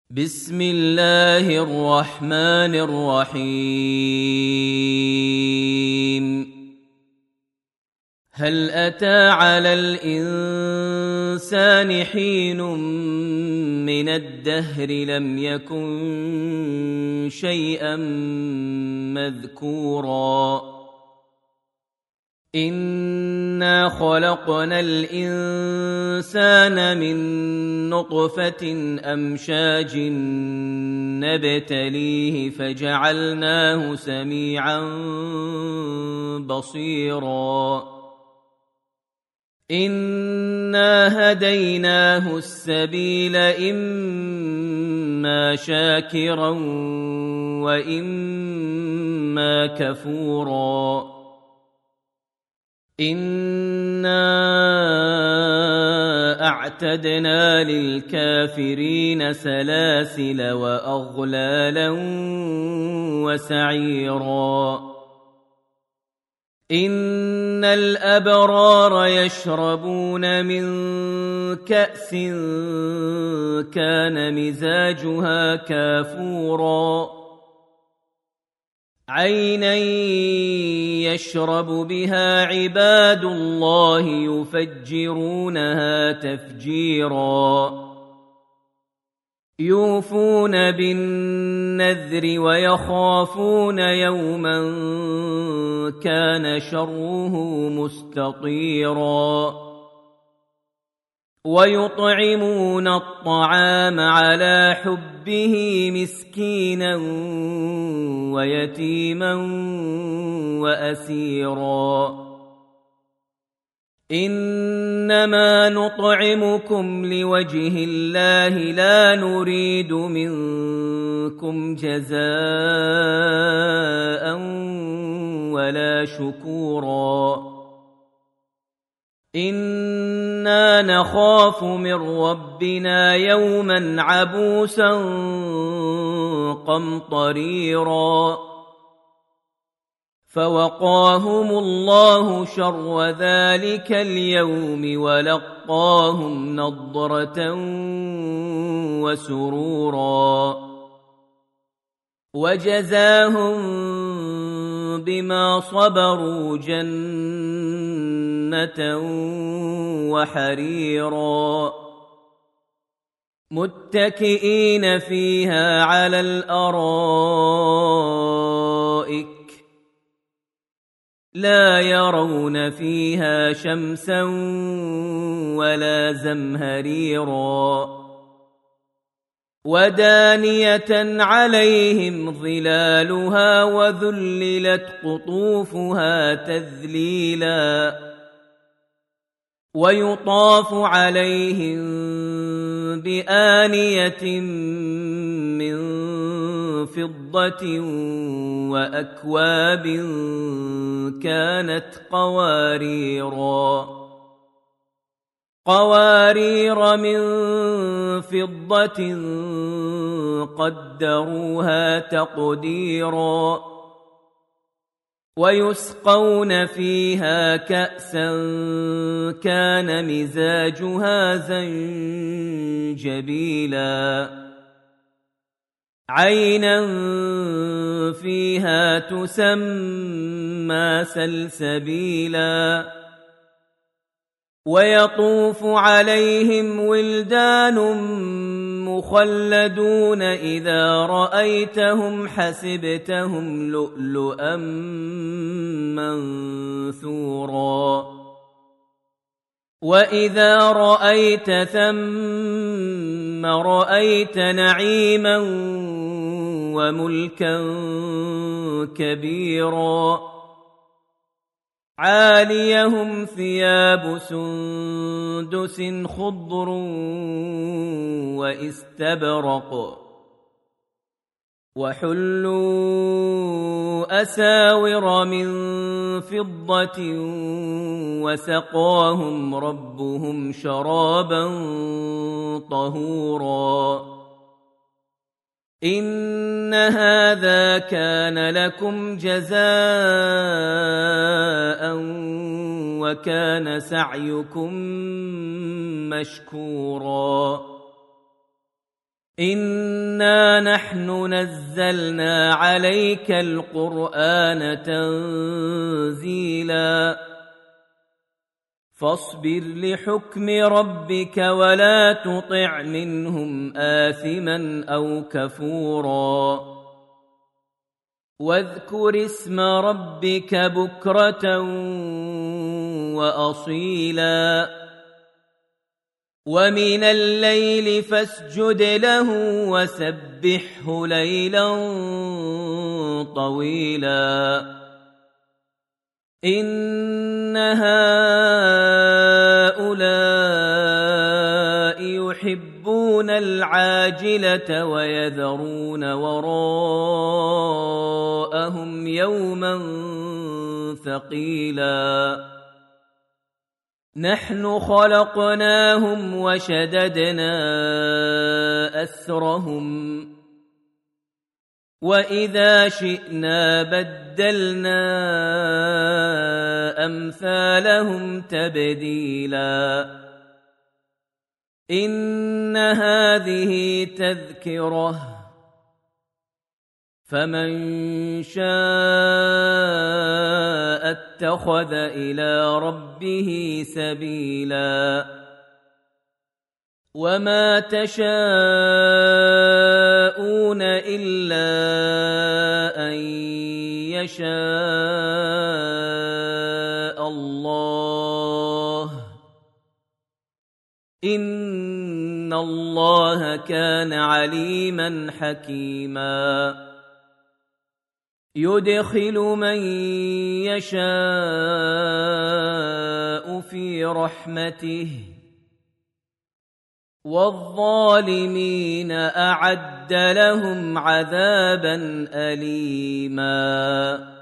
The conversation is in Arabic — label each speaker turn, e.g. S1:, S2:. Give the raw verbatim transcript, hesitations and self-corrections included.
S1: بسم الله الرحمن الرحيم هل أتى على الإنسان حين من الدهر لم يكن شيئا مذكورا إنا خلقنا الإنسان من نطفة أمشاج نبتليه فجعلناه سميعا بصيرا إنا هديناه السبيل إما شاكرا وإما كفورا إنا أعتدنا للكافرين سلاسل وأغلالا وسعيرا إن الأبرار يشربون من كأس كان مزاجها كافورا عينا يشرب بها عباد الله يفجرونها تفجيرا يوفون بالنذر ويخافون يوما كان شره مستطيرا ويطعمون الطعام على حبه مسكينا ويتيما وأسيرا إنما نطعمكم لوجه الله لا نريد منكم جزاء ولا شكورا إنا نخاف من ربنا يوما عبوسا قمطريرا فوقاهم الله شر ذلك اليوم ولقاهم نضرة وسرورا وجزاهم بما صبروا جنة وحريرا متكئين فيها على الأرائك لا يرون فيها شمسا ولا زمهريرا ودانية عليهم ظلالها وذللت قطوفها تذليلا ويطاف عليهم بآنية من فضة وأكواب كانت قواريرا قوارير من فضة قدروها تقديرا ويسقون فيها كأسا كان مزاجها زنجبيلا عينا فيها تسمى سلسبيلا ويطوف عليهم ولدان مخلدون إذا رأيتهم حسبتهم لؤلؤا منثورا وإذا رأيت ثم رأيت نعيما وملكا كبيرا عاليهم ثياب سندس خضر واستبرق وحلوا أساور من فضة وسقاهم ربهم شرابا طهورا إن هذا كان لكم جزاء وكان سعيكم مشكورا إن إنا نحن نزلنا عليك القرآن تنزيلا فاصبر لحكم ربك ولا تطع منهم آثما أو كفورا واذكر اسم ربك بكرة وأصيلا ومن الليل فاسجد له وسبحه ليلا طويلا إن هؤلاء يحبون العاجلة ويذرون وراءهم يوما ثقيلا نحن خلقناهم وشددنا أسرهم وإذا شئنا بدلنا أمثالهم تبديلا إن هذه تذكرة فمن شاء اتخذ إلى ربه سبيلا وما تشاءون إلا أن يشاء الله إن الله كان عليما حكيما يدخل من يشاء في رحمته والظالمين أعد لهم عذابا أليما